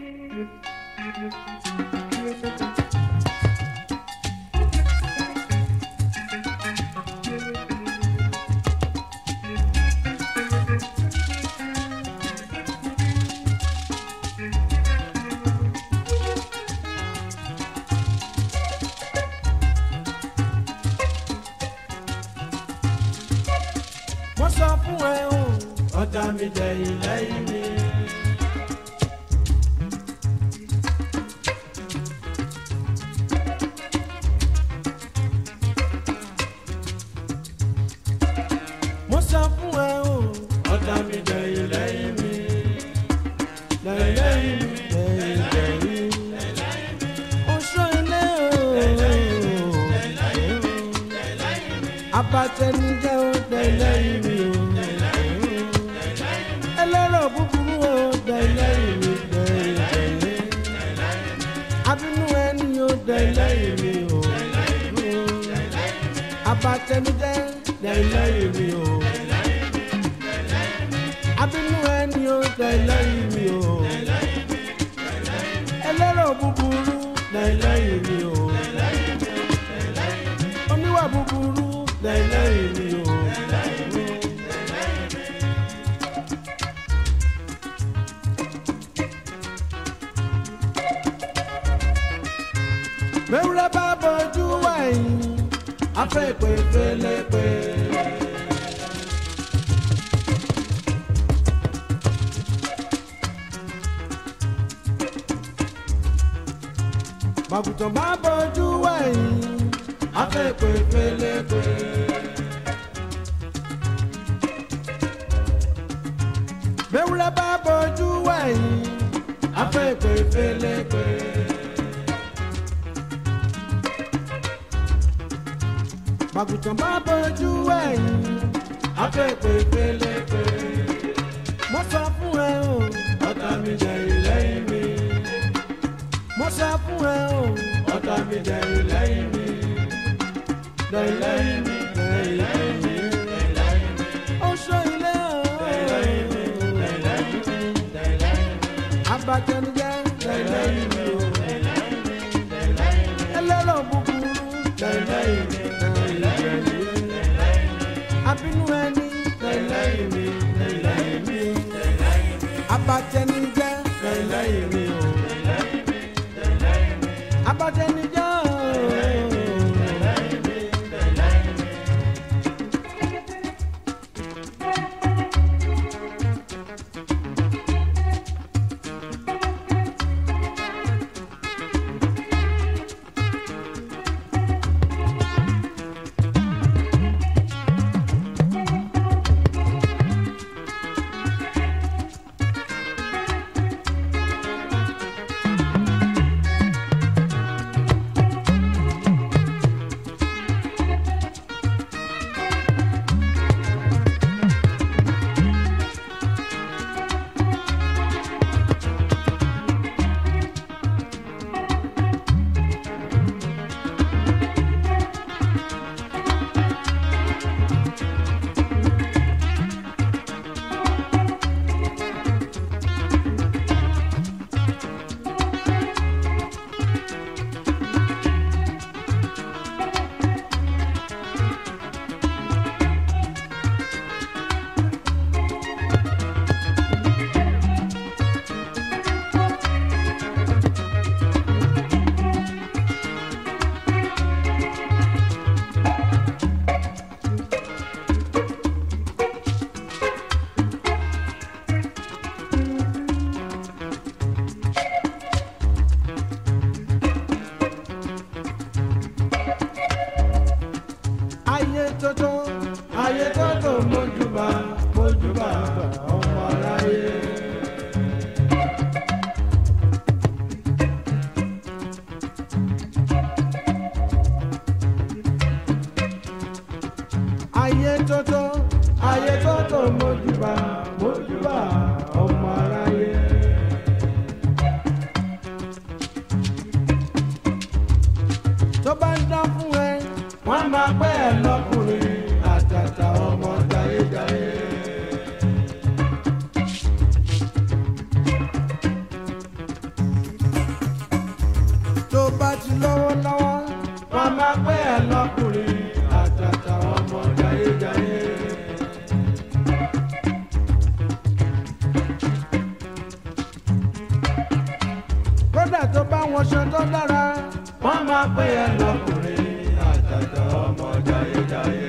Mo sọ fún ẹ o, ọ̀tá mi dẹ̀yìn lẹ́yìn mi. Mo sọ fún ẹ o, ọ̀tá mi dẹ̀yìn lẹ́yìn mi. Lẹ́yìn lẹ́yìn mi, lẹ́yìn lẹ́yìn mi. Oṣó ilé o, abatẹnijẹ́ o, lẹ́yìn lẹ́yìn mi o. Ẹlẹ́rọ̀ búburú o, lẹ́yìn lẹ́yìn mi, lẹ́yìn lẹ́yìn. Abínú ẹni o, lẹ́yìn lẹ́yìn mi o. Abatẹnijẹ́ lẹ́yìn lẹ́yìn mi o. Abínú ẹni o, lẹ́yìn lẹ́yìn mi o. Ẹlẹ́rọ̀ búburú lẹ́yìn lẹ́yìn mi o. Oníwà búburú lẹ́yìn lẹ́yìn mi o. Mẹ́wúrẹ́ bá bọ́jú wẹ̀yìn, afẹ́ ìpè pélepé. Bàgùtàn bá bọ́jú wẹ̀yìn, afẹ́ ìpè pélepé. Mẹ́wúrẹ́ bá bọ́jú wẹ̀yìn, afẹ́ ìpè pélepé. Bàgùtàn bá bọ́jú wẹ̀yìn, afẹ́ ìpè pélepé. Mo sọ fún ẹ o, ọ̀tá mi dẹ̀yìn lẹ́yìn mi. Mo sọ fún ẹ o, ọ̀tá mi dẹ̀yìn lẹ́yìn mi. Dẹ̀yìn lẹ́yìn mi, dẹ̀yìn lẹ́yìn mi, dẹ̀yìn lẹ́yìn mi. Oṣó ilé o, dẹ̀yìn lẹ́yìn mi, dẹ̀yìn lẹ́yìn mi, dẹ̀yìn lẹ́yìn mi. Abatẹnijẹ́ dẹ̀yìn lẹ́yìn mi o, dẹ̀yìn lẹ́yìn mi, dẹ̀yìn lẹ́yìn mi. Ẹlẹ́rọ̀ búburú dẹ̀yìn lẹ́yìn mi, dẹ̀yìn lẹ́yìn mi. Abínú ẹni dẹ̀yìn lẹ́yìn mi, dẹ̀yìn lẹ́yìn mi. Abatẹnijẹ́ dẹ̀yìn lẹ́yìn mi o. Abatẹnijẹ́ o. ti lówó lọ́wọ́ wọ́n máa pé ẹ lọ́kùnrin àtàtà ọmọ jayéjayé. kódà tó bá wọn ṣe tó dára wọ́n máa pé ẹ lọ́kùnrin àtàtà ọmọ jayéjayé.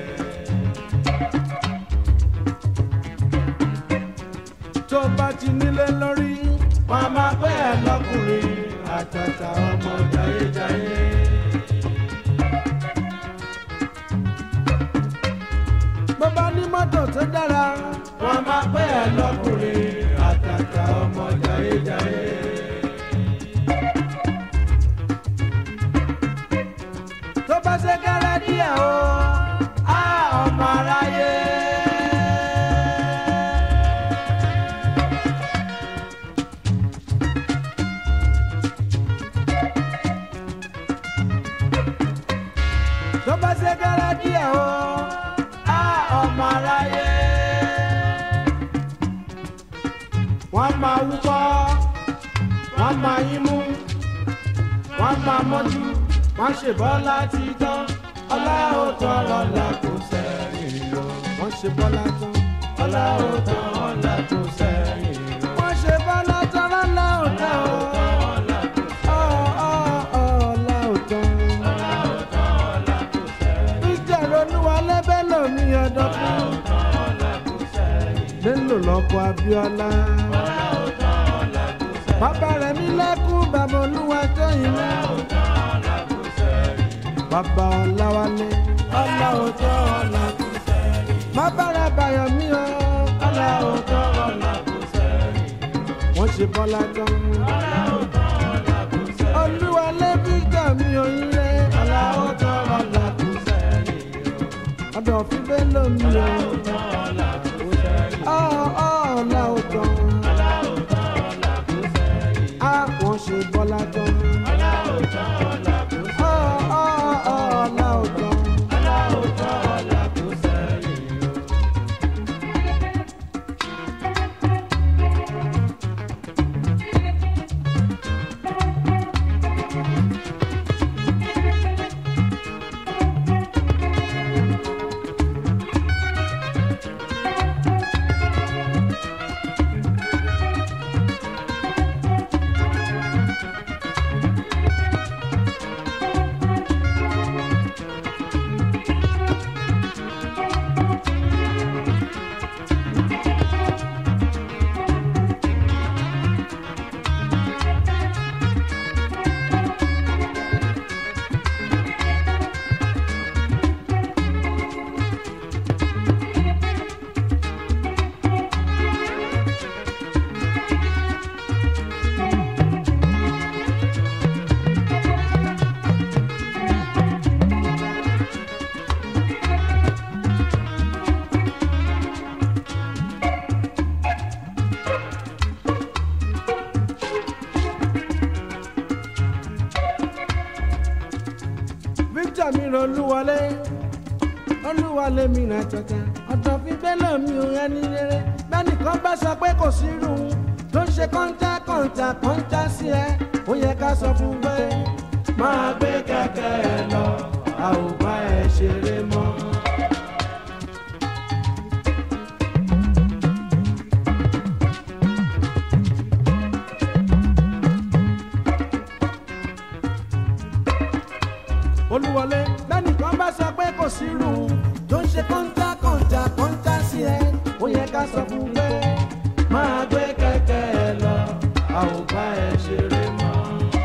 tó bá ti nílé lórí wọ́n máa pé ẹ lọ́kùnrin àtàtà ọmọ jayéjayé. bó bá ní mọ́tò tó dára wọ́n máa pé ẹ lọ́kùnrin àtàtà ọmọ jayéjayé. tó bá ṣe kéré díẹ̀ o á ọmọ aráyé. tó bá ṣe kéré díẹ̀ o á ọmọ aráyé. wọ́n máa wúkọ́ wọ́n máa yín mú wọ́n máa mọ́jú wọ́n ṣe bọ́lá ti tán ọlá ò tán ọlá kò sẹ́yìn lọ. wọ́n ṣe bọ́lá tán ọlá ò tán ọlá kò sẹ́yìn lọ. wọ́n ṣe bọ́lá tán ọlá ò tán ọlá kò sẹ́yìn lọ. ìjẹ̀rọ olúwa lẹ́bẹ̀ lómi ọ̀dọ́ fún. lélò lọ́kọ̀ Abíọ́lá. bàbá rẹ̀ mi lẹ́kún bàbá olúwa tó yìn lọ. bàbá Ọláwálé ọlá òótọ́ ọlá kò sẹ́yìn. bàbá rẹ̀ bàyọ̀ mí o ọlá òótọ́ ọlá kò sẹ́yìn. wọ́n ṣe bọ́lá tán ọlá òótọ́ ọlá kò sẹ́yìn. olúwa lẹ́bí jà mí òyìn rẹ̀ ọlá òótọ́ ọlá kò sẹ́yìn. ọ̀dọ̀ fún bẹ́ẹ̀ lómi o ọlá òótọ́ ọlá kò sẹ́yìn. ọlá òótọ́ ọlá kò sẹ́yìn. wọ́n ṣe bọ́lá tán ọlá òótọ́ ọlá kò sẹ́yìn. olúwalé mi rà tọ̀tà ọ̀dọ̀ fi bẹ́lẹ̀ mi ò ẹni rere bẹ́ẹ̀ni kan bá sọ pé kò sí irú tó ń ṣe kọ́ńtà sí ẹ ó yẹ ká sọ fún pé máa gbé kẹ̀kẹ́ ẹ lọ a ò bá ẹ ṣeré mọ́. olúwalé bẹ́ẹ̀ni kan bá sọ pé kò sí irú tó ń ṣe kọ́ńtà sí ẹ ó yẹ ká sọ fún pé máa gbé kẹ̀kẹ́ ẹ lọ a ò bá ẹ ṣeré mọ́.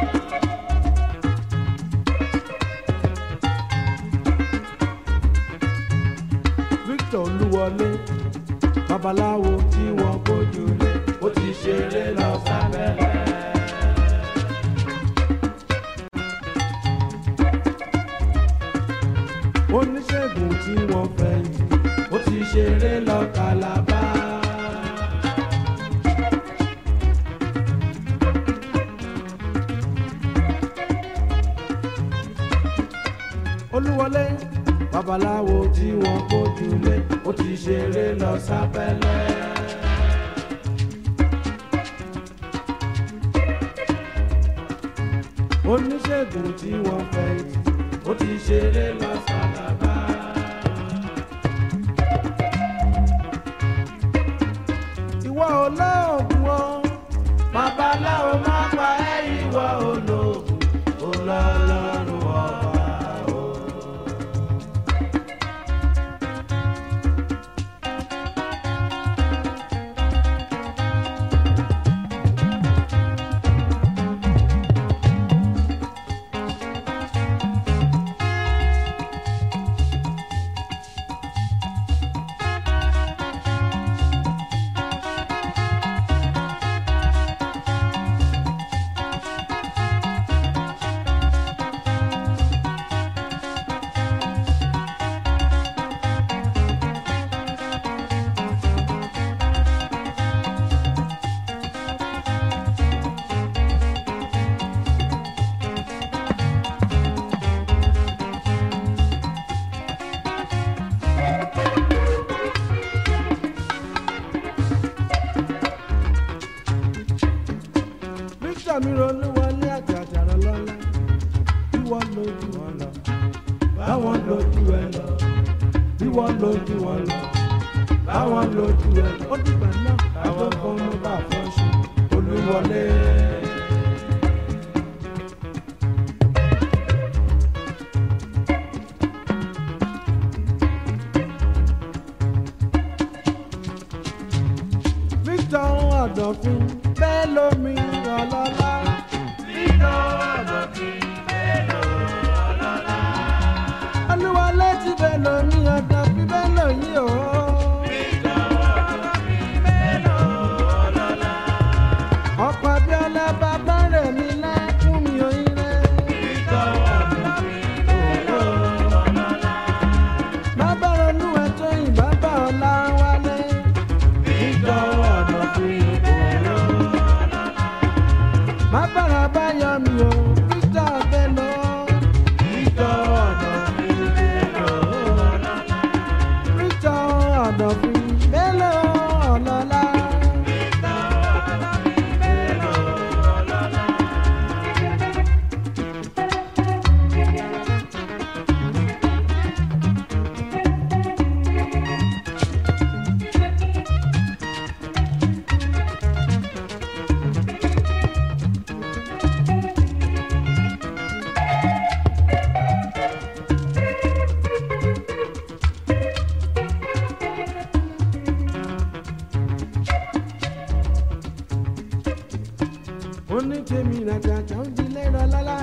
Victor Olúwọlé babaláwo tí wọ́n gbójúlé ó ti ṣeré lọ sábẹ́lẹ̀. oníṣègùn tí wọ́n fẹ̀yìntì ó ti ṣeré lọ Kàlábá. Olúwọlé babaláwo tí wọ́n gbójúlé ó ti ṣeré lọ sábẹ́lẹ̀. oníṣègùn tí wọ́n fẹ́ yìí ó ti ṣeré lọ sàlábà. ìwọ olóògùn o babaláwo má pa ẹ́ ìwọ olóògùn olọ́lọ́run ọba o. mi ronú wọlé àjàjàrà lọ́la bí wọ́n lójú wọn lọ báwọn lójú ẹ lọ bí wọ́n lójú wọn lọ báwọn lójú ẹ lọ ó dìgbà náà àwọn kan ló bá fọ́ṣù Olúwọlé. Victor Ọ̀dọ̀fin bẹ́ẹ̀ lómi ọlọ́lá. Victor Ọ̀dọ̀fin bẹ́ẹ̀ lómi ọlọ́lá. Olúwọlé ti bẹ́ẹ̀ lómi Ọ̀dọ̀fin bẹ́ẹ̀ lóyìn o. Victor Ọ̀dọ̀fin bẹ́ẹ̀ lómi ọlọ́lá. Ọ̀pọ̀ Abíọ́lá bàbá rẹ̀ mi lẹ́kún mi òyìn rẹ̀. Victor Ọ̀dọ̀fin bẹ́ẹ̀ lómi ọlọ́lá. Bàbá ronú ẹ̀tọ́ yìí bàbá ọ̀la wálé. Victor Bàbára bá yọ mi o, Victor Bello. Victor Ọ̀dọ̀fin Bello ọlọ́lá. Victor Ọ̀dọ̀fin Bello ọlọ́lá. Victor Ọ̀dọ̀fin Bello ọlọ́lá. Onítèmi nàjàjà ń dilé lọ́lá.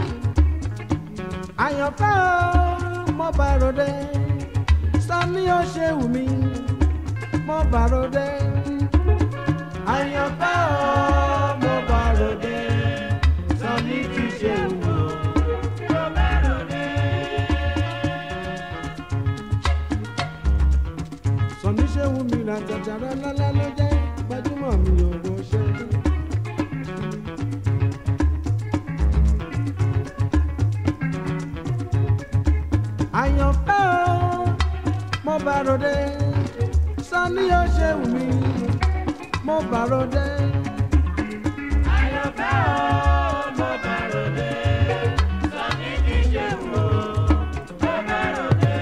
Àyànfẹ́ o, mo bá ròde. Sani ó ṣe wù mí, mo bá ròde. Àyànfẹ́ o, mo bá ròde. Sani ti ṣe wù mí, mo bá ròde. Sani ṣe wù mí nàjàjà lọ́lá ló jẹ́ gbajúmọ̀ mi ò wọ́ ṣe. Àyànfẹ́ o, mo bá ròde. Sani ó ṣe wù mí, mo bá ròde. Àyànfẹ́ o, mo bá ròde. Sani ti ṣe wù mí, mo bá ròde.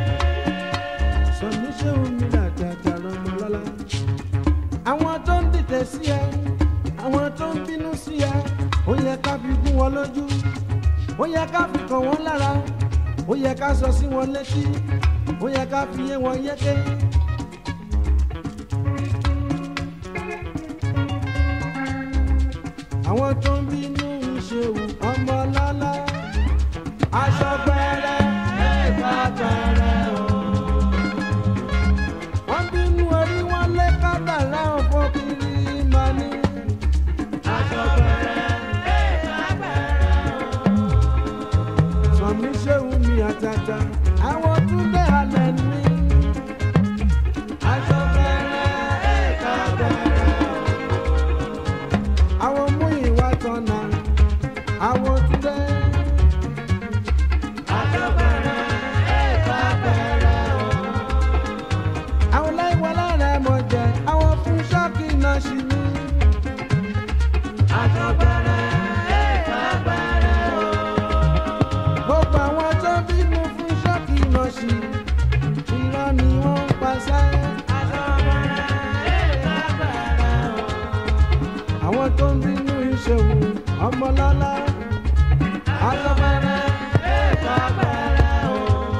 Sani ṣe wù mí làjàjà lọ́mọ lọ́la. Àwọn tó ń dìtẹ̀ sí ẹ, àwọn tó ń bínú sí ẹ, ó yẹ ká fi gún wọn lójú, ó yẹ ká fi kàn wọ́n lára. Ó yẹ ká sọ sí wọn létí, ó yẹ ká fi yé wọn yéké. Àwọn tó ń bínú Ṣeun ọmọ lọ́lá. Aṣọ gbẹrẹ ẹ̀ka gbẹrẹ o. Wọ́n bínú orí wọn lé kádàrá òfò kiri máa ní. Aṣọ gbẹrẹ ẹ̀ka gbẹrẹ o. Sọ̀mí Ṣeun mi àtàtà, àwọn Túndé alẹ́ ní. Aṣọ gbẹrẹ ẹ̀ka gbẹrẹ o. Àwọn Múyìwá Tọ́nà, àwọn Túndé. Aṣọ gbẹrẹ ẹ̀ka gbẹrẹ o. Àwọn Láìwọlá rẹ̀ mọ̀ jẹ́, àwọn fún ṣọ́ọ̀kì náà ṣì ní. Aṣọ gbẹrẹ ẹ̀ka gbẹrẹ o. àwọn tó ń bínú ìṣòwò ọmọlọ́lá agbára ètò agbára o.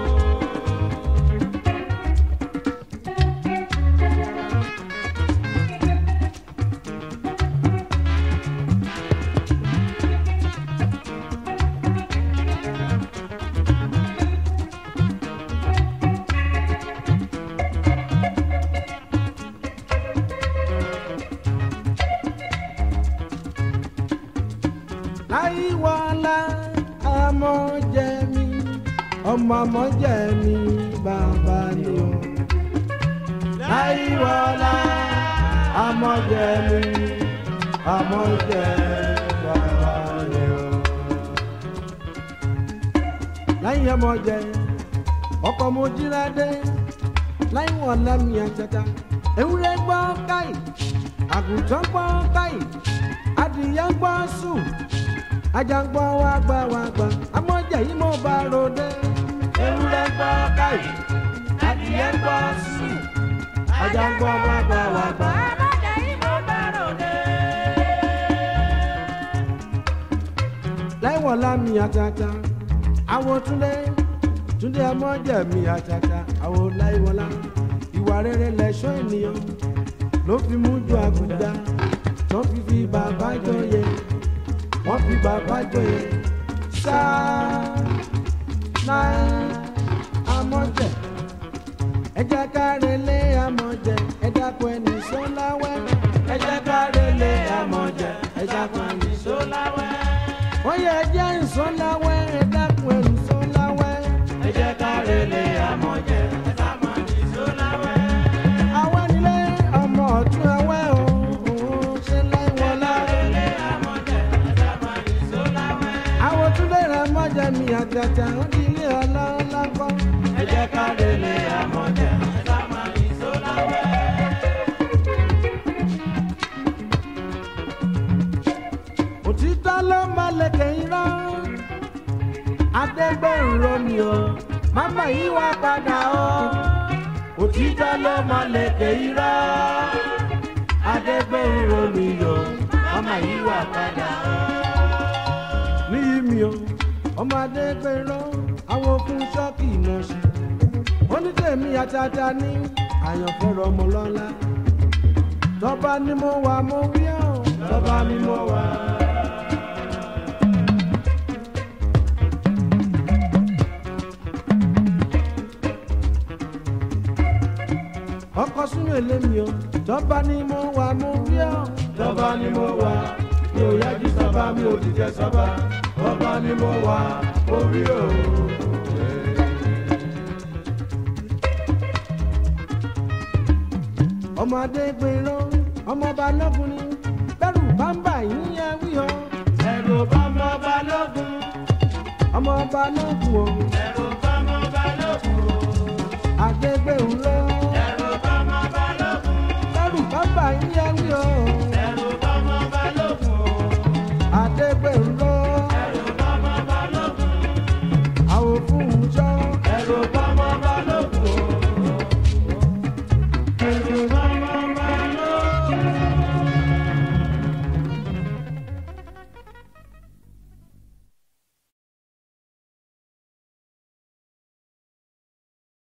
láìwọlá àmọ̀jẹ̀mí ọmọ àmọ̀jẹ̀mí bàbá ni o. láìwọlá àmọ̀jẹ̀mí àmọ̀jẹ̀mí bàbá ni o. láyìn àmọ̀jẹ̀ ọkọ̀ Mojírádé láìwọlá mi àjàjà ewúrẹ́ gbọ́ káyì àgùntàn gbọ́ káyì adìyẹ gbọ́ sùn ajangbọ́ wa gbà àmọ̀jẹ̀ yìí mo bá ròde. ewúrẹ́ gbọ́ káyì adìyẹ gbọ́ sùn ajangbọ́ wa gbà àmọ̀jẹ̀ yìí mo bá ròde. láìwọ̀lá mi àtàtà àwọn túndé àmọ̀jẹ̀ mi àtàtà àwọn láìwọ̀lá ìwà rere lẹ̀ṣọ́ ènìyàn ló fi mú ju àgùdá tó fi bàbá jọyè wọ́n fi bàbá jọyè sáà náà àmọ̀jẹ̀ ẹ jẹ́ ká relé àmọ̀jẹ̀ ẹ dákun ẹni sọ́láwẹ́ ẹ jẹ́ ká relé àmọ̀jẹ̀ ẹ dákun ẹni sọ́láwẹ́ wọ́n yẹ ẹ jẹ́ ìsọ́láwẹ́ ẹ dákun ẹni sọ́láwẹ́ ẹ jẹ́ ká relé àmọ̀jẹ̀ ẹ dákun ẹni sọ́láwẹ́. àwọn ilé ọmọ ọ̀tún ẹwẹ́ o ṣe láìwọlá. àwọn túnlé rẹ̀ mọ́jẹ̀ mi àjàjà ó di ilé ọlọ́lá kọ́. ẹ jẹ́ ká relé àmọ̀jẹ̀ ẹ dákun ẹni sọ́láwẹ́. òtítọ́ ló máa lè kẹ́yìn rán adẹ́gbẹ̀rún romi o màmá yìí wá padà o. òtítọ́ ló máa lè kẹ́yìn rán adẹ́gbẹ̀rún romi o màmá yìí wá padà o. níyì mi o ọmọ adẹ́gbẹ̀rún àwọn okùn ṣọ́ọ̀kì iná ṣe onítẹ̀mí àtàtà ní àyànfẹ́rọ ọmọlọ́lá tọ́ba ni mo wà mo wí ọ́ tọ́ba ni mo wà. ọkọ̀ sínú èlé mi o tọ́ba ni mo wà mo wí ọ́ tọ́ba ni mo wà mi ò yájú sọ́ba mi ò dìjẹ́ sọ́ba tọ́ba ni mo wà mo wí ọ́. ọmọ adégbèrò ọmọ balógun ni bẹ́rù bámbà yín yẹ wí o. ẹ̀rù bá ọmọ balógun o.